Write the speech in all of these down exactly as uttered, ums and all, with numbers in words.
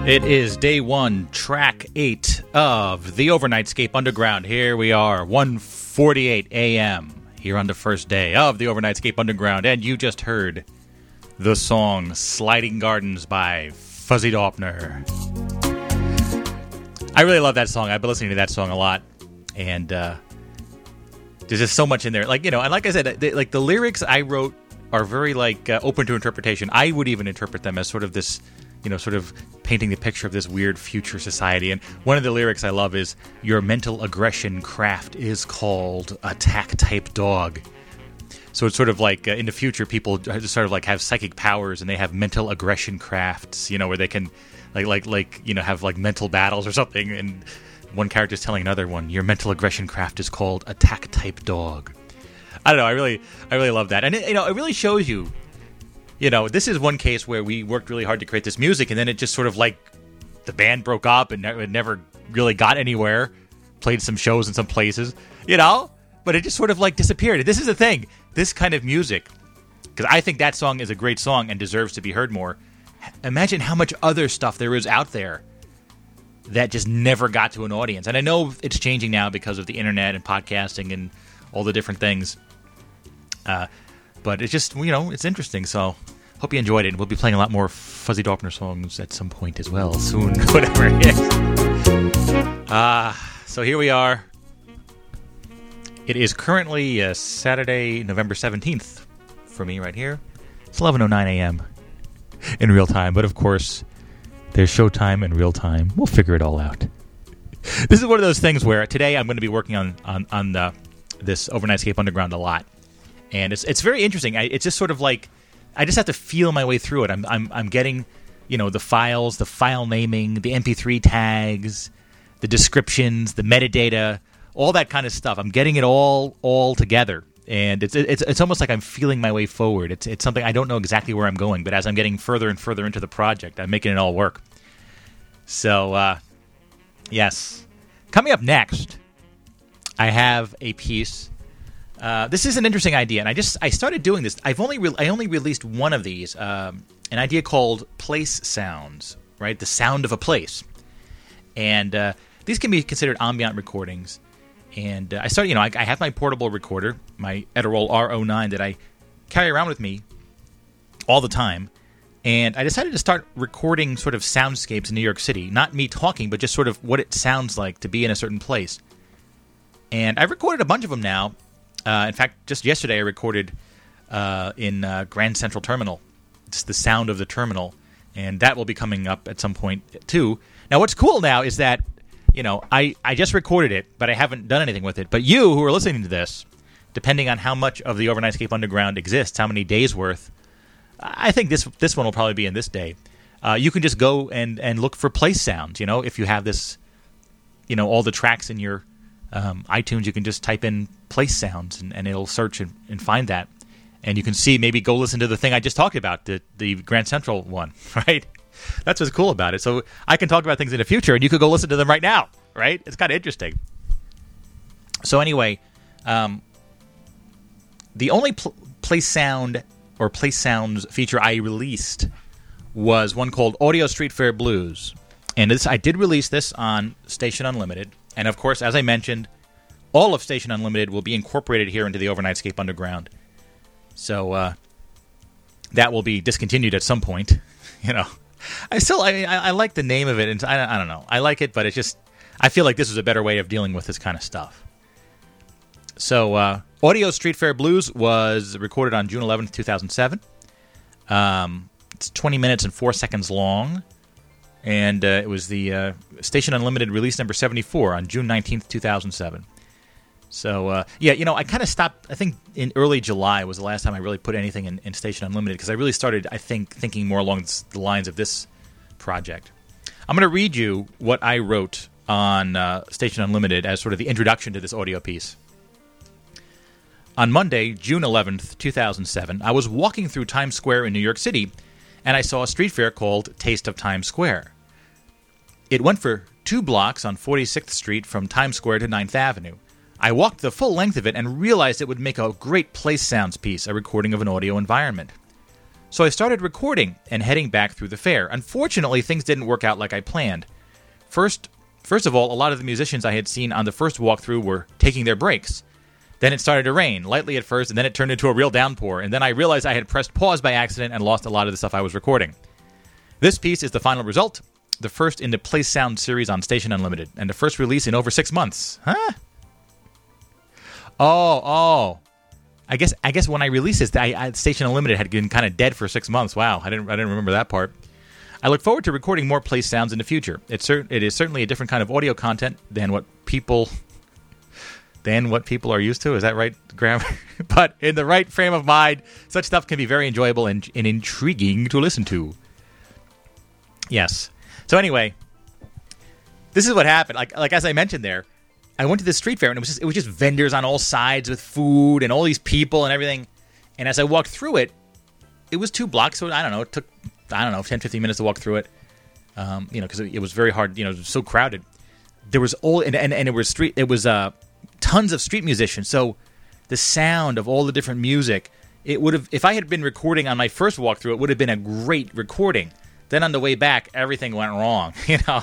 It is day one, track eight of the Overnightscape Underground. Here we are, one forty-eight a.m. here on the first day of the Overnightscape Underground, and you just heard the song Sliding Gardens by Fuzzy Daupner. I really love that song. I've been listening to that song a lot, and uh, there's just so much in there. Like, you know, and like I said, they, like the lyrics I wrote are very like uh, open to interpretation. I would even interpret them as sort of this, you know, sort of painting the picture of this weird future society. And one of the lyrics I love is, "Your mental aggression craft is called attack-type dog." So it's sort of like uh, in the future, people sort of like have psychic powers, and they have mental aggression crafts, you know, where they can like like like you know have like mental battles or something. And one character is telling another one, "Your mental aggression craft is called attack-type dog." I don't know. I really I really love that, and it, you know, it really shows you. You know, this is one case where we worked really hard to create this music, and then it just sort of like the band broke up and it never really got anywhere. Played some shows in some places, you know, but it just sort of like disappeared. This is the thing. This kind of music, because I think that song is a great song and deserves to be heard more. Imagine how much other stuff there is out there that just never got to an audience. And I know it's changing now because of the internet and podcasting and all the different things. Uh, But it's just, you know, it's interesting, so hope you enjoyed it. We'll be playing a lot more Fuzzy Daupner songs at some point as well, soon, whatever it is. Uh, so here we are. It is currently uh, Saturday, November seventeenth for me right here. It's eleven oh nine a.m. in real time, but of course, there's showtime in real time. We'll figure it all out. This is one of those things where today I'm going to be working on, on, on the, this Overnightscape Underground a lot. And it's it's very interesting. I, it's just sort of like I just have to feel my way through it. I'm I'm I'm getting, you know, the files, the file naming, the M P three tags, the descriptions, the metadata, all that kind of stuff. I'm getting it all all together, and it's it's it's almost like I'm feeling my way forward. It's it's something I don't know exactly where I'm going, but as I'm getting further and further into the project, I'm making it all work. So uh, yes, coming up next, I have a piece. Uh, this is an interesting idea, and I just I started doing this. I've only re- I only released one of these, um, an idea called place sounds, right? The sound of a place, and uh, these can be considered ambient recordings. And uh, I started, you know, I, I have my portable recorder, my Edirol R oh nine that I carry around with me all the time, and I decided to start recording sort of soundscapes in New York City. Not me talking, but just sort of what it sounds like to be in a certain place. And I've recorded a bunch of them now. Uh, in fact, just yesterday I recorded uh, in uh, Grand Central Terminal. It's the sound of the terminal, and that will be coming up at some point too. Now, what's cool now is that, you know, I, I just recorded it, but I haven't done anything with it. But you who are listening to this, depending on how much of the Overnightscape Underground exists, how many days worth, I think this this one will probably be in this day. Uh, you can just go and, and look for place sounds. You know, if you have this, you know, all the tracks in your Um, iTunes, you can just type in place sounds, and, and it'll search and, and find that. And you can see, maybe go listen to the thing I just talked about, the, the Grand Central one, right? That's what's cool about it. So I can talk about things in the future, and you could go listen to them right now, right? It's kind of interesting. So anyway, um, the only pl- place sound or place sounds feature I released was one called Audio Street Fair Blues. And this, I did release this on Station Unlimited. And, of course, as I mentioned, all of Station Unlimited will be incorporated here into the Overnightscape Underground. So uh, that will be discontinued at some point. You know, I still I, I, I like the name of it, and I, I don't know. I like it, but it's just I feel like this is a better way of dealing with this kind of stuff. So uh, Audio Street Fair Blues was recorded on June eleventh, two thousand seven. Um, it's twenty minutes and four seconds long. And uh, it was the uh, Station Unlimited release number seventy-four on June nineteenth, two thousand seven. So, uh, yeah, you know, I kind of stopped, I think in early July was the last time I really put anything in, in Station Unlimited, because I really started, I think, thinking more along the lines of this project. I'm going to read you what I wrote on uh, Station Unlimited as sort of the introduction to this audio piece. On Monday, June eleventh, two thousand seven, I was walking through Times Square in New York City, and I saw a street fair called Taste of Times Square. It went for two blocks on forty-sixth Street from Times Square to ninth Avenue. I walked the full length of it and realized it would make a great place sounds piece, a recording of an audio environment. So I started recording and heading back through the fair. Unfortunately, things didn't work out like I planned. First, first of all, a lot of the musicians I had seen on the first walkthrough were taking their breaks. Then it started to rain, lightly at first, and then it turned into a real downpour, and then I realized I had pressed pause by accident and lost a lot of the stuff I was recording. This piece is the final result, the first in the Play Sound series on Station Unlimited, and the first release in over six months. Huh? Oh, oh. I guess I guess when I released this, I, I, Station Unlimited had been kind of dead for six months. Wow, I didn't I didn't remember that part. I look forward to recording more Play Sounds in the future. It's cer- it is certainly a different kind of audio content than what people than what people are used to. Is that right, Graham? But in the right frame of mind, such stuff can be very enjoyable and, and intriguing to listen to. Yes. So anyway, this is what happened. Like like as I mentioned there, I went to this street fair and it was just it was just vendors on all sides with food and all these people and everything. And as I walked through it, it was two blocks. So I don't know. It took I don't know ten, fifteen minutes to walk through it. Um, you know, because it, it was very hard. You know, it was so crowded. There was all and and, and it was street. It was uh. tons of street musicians, so the sound of all the different music, it would have, if I had been recording on my first walkthrough, it would have been a great recording. Then on the way back, everything went wrong, you know.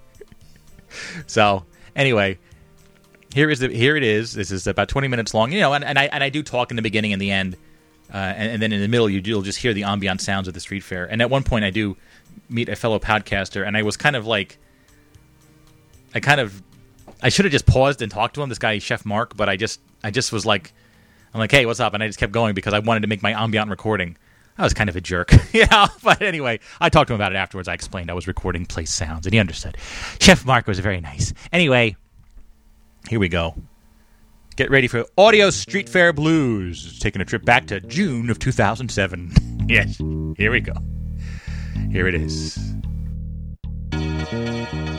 So anyway, here is the here it is. This is about twenty minutes long, you know, and, and I and I do talk in the beginning and the end, uh, and, and then in the middle you, you'll just hear the ambient sounds of the street fair. And at one point, I do meet a fellow podcaster, and I was kind of like, I kind of. I should have just paused and talked to him, this guy, Chef Mark, but I just I just was like, I'm like, hey, what's up? And I just kept going because I wanted to make my ambient recording. I was kind of a jerk, you know? But anyway, I talked to him about it afterwards. I explained I was recording Play Sounds, and he understood. Chef Mark was very nice. Anyway, here we go. Get ready for Audio Street Fair Blues, taking a trip back to June of two thousand seven. Yes, here we go. Here it is.